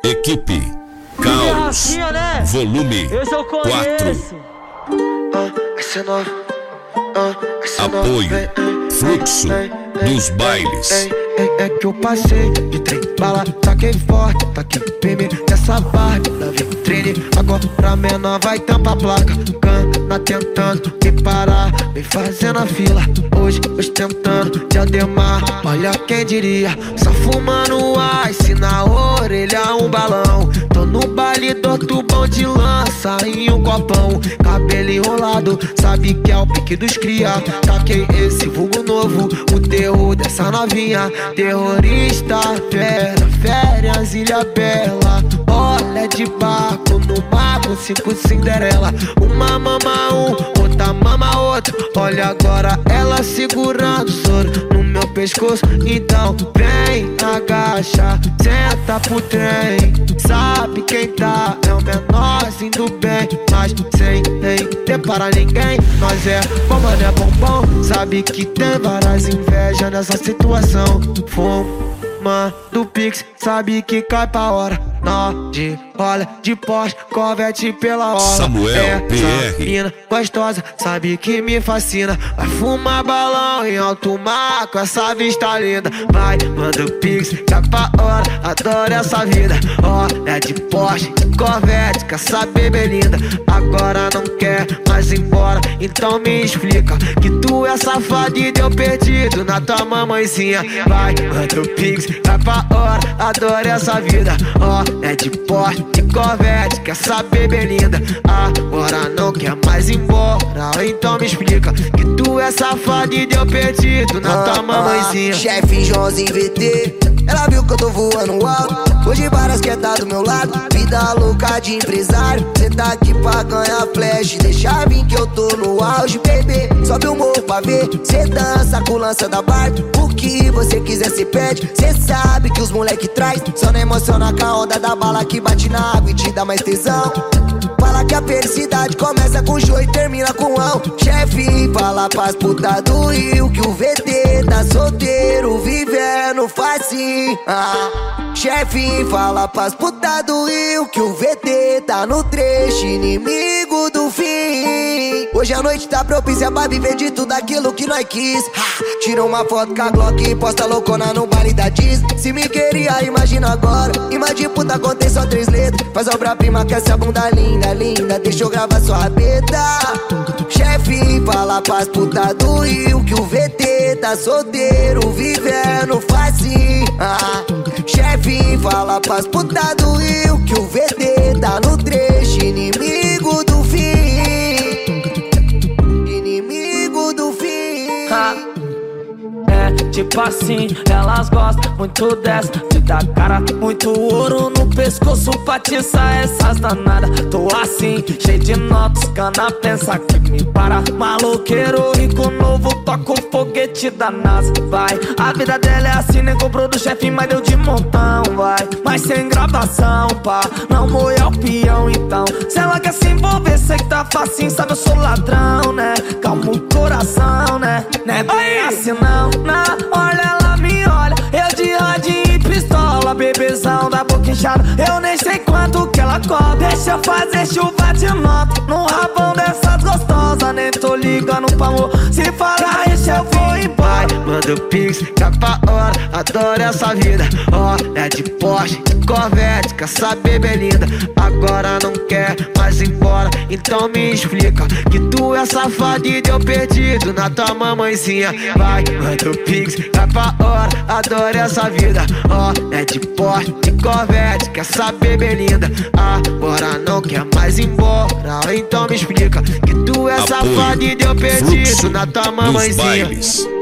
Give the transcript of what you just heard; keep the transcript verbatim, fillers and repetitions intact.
Equipe Caos, né? volume quatro. Apoio Fluxo dos Bailes. É que eu passei de trem bala, taquei forte, taquei P M nessa vibe da vitrine. Agora menor vai tampar a placa, cana tentando me parar, vem fazendo a fila. Hoje, hoje tentando diademar, olha quem diria. Só fumando ice na orelha, um balão. Tô no baile do tubão de lança em um copão. Cabelo enrolado, sabe que é o pique dos cria. Taquei esse vulgo novo, o terror dessa novinha. Terrorista, fera, férias, Ilha Bela. Olha de barco no mar com cinco Cinderela. Uma mama um, outra mama outro. Olha agora ela segurando o soro no meu pescoço. Então vem, agacha, senta pro trem. Sabe quem tá, é o menorzinho do bem. Mas sem nem ter para ninguém. Nós é bomba, não é bombom. Sabe que tem várias invejas nessa situação. Fuma do Pix, sabe que cai pra hora. Nó de olha de Porsche, Corvette pela hora. Samuel P R, mina gostosa, sabe que me fascina. Vai fumar balão em alto mar com essa vista linda. Vai, manda o Pix, cai pra hora, adoro essa vida. Ó, é de Porsche, Corvette, com essa bebê linda. Agora não quer mais ir embora, então me explica que tu é safado e deu perdido na tua mamãezinha. Vai, manda o Pix, cai pra hora, adoro essa vida. Ó, é de Porsche e Corvette, que essa bebê linda. Agora não quer mais ir embora, então me explica que tu é safado e deu perdido na tua mamãezinha. Chefe Joãozinho V T, ela viu que eu tô voando alto. Hoje várias quer tá do meu lado, vida louca de empresário. Cê tá aqui pra ganhar flash, deixa vir que eu tô no auge, bebê. Sobe o morro pra ver, cê dança com lança da Barbie. O que você quiser cê pede, cê sabe que os moleque traz. Só não emociona com a onda da bala que bate na água e te dá mais tesão. Fala que a felicidade começa com show e termina com ão. Chefe, fala pras putas do Rio que o V T tá solteiro, vivendo facinho. Ah. Chefe, fala pras putas do Rio que o V T tá no trecho, inimigo do fim. Hoje a noite tá propícia pra viver de tudo aquilo que nós quis. Ha! Tira uma foto com a Glock e posta loucona no baile da Disney. Se me queria, imagina agora. Imagina puta, contei só três letras. Faz obra-prima com essa bunda linda, linda. Deixa eu gravar sua rabeta. Chefe, fala pras putas do Rio que o V T tá solteiro, vivendo facinho. Ah. Chefe, fala pras putas do Rio que o V T tá no trecho, inimigo do fim. Inimigo do fim. Ha. É, tipo assim, elas gostam muito dessa. Me dá cara, muito ouro no pescoço pra atiçar essas danadas. Tô assim, cheio de notas, cana pensa que me para. Maloqueiro, rico novo, toca o foguete da NASA. Vai, a vida dela é assim, nem comprou do chefe, mas deu de montão. Vai, mas sem gravação, pá, não moer o peão então. Se ela quer se envolver, sei que tá facinho, sabe eu sou ladrão, né? Calma o coração, né? Não é bem assim não, não. Olha ela me olha, eu de radinho e pistola. Bebezão da boca inchada, eu nem sei quanto que ela cobra. Deixa eu fazer chuva de nota no rabão dessas gostosas. Nem tô ligando pra amor, se falar isso eu vou embora. Manda o Pix, cai pra hora, adoro essa vida. Ó, é de Porsche, Corvette, com essa bebê linda. Agora não quer mais ir embora, então me explica que tu é safado e deu perdido na tua mamãezinha. Vai, manda o Pix, cai pra hora, adoro essa vida. Ó, é de Porsche e Corvette, com essa bebê linda. Agora não quer mais ir embora, então me explica que tu é Apoio safado e deu perdido Fluxo na tua dos mamãezinha. Bailes.